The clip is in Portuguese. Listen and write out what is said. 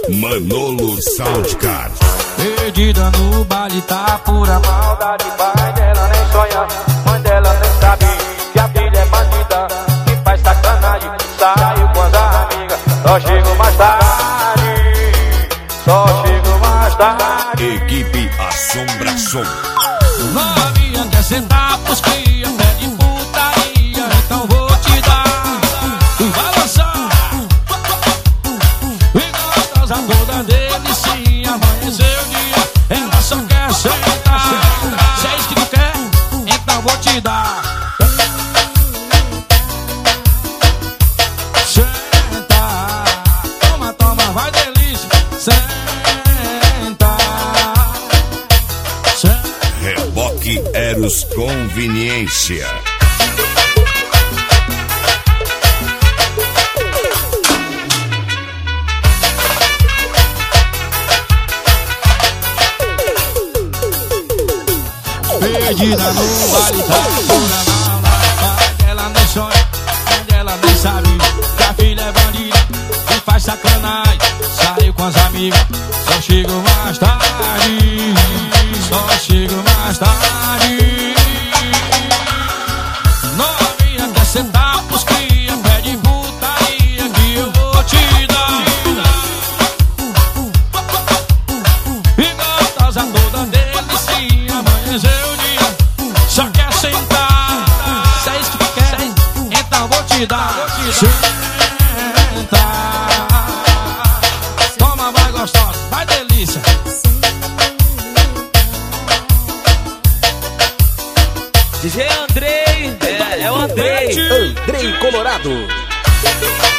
Manolo Soundcard. Perdida no baile, tá pura maldade. Pai dela nem sonha, mãe dela nem sabe que a filha é bandida, que faz sacanagem. Saiu com as amigas, só chego mais tarde, só chego mais tarde. Equipe Assombração. Novinha quer sentar pros cria, pede putaria, então vou te dar. E vai lançar e gostosa toda delicinha. Amanheceu o dia, ela só quer sentar. Se é isso que tu quer, então vou te dar. Senta, toma, toma, vai delícia. Senta, senta. Reboque Eros Conveniência. Perdida no baile, tá pura maldade. Pai dela nem sonha, mãe dela nem sabe que a filha é bandida, que faz sacanagem. Saiu com as amigas, só chego mais tarde, só chego mais tarde. Novinha quer sentar pros cria, pede putaria que eu vou te dar. E gostosa toda delicinha, amanheceu o dia, só quer sentar. Se é isso que tu quer, então vou te dar. Senta, toma, vai gostosa, vai delícia. DJ Andrei, é o Andrei. Andrei Colorado.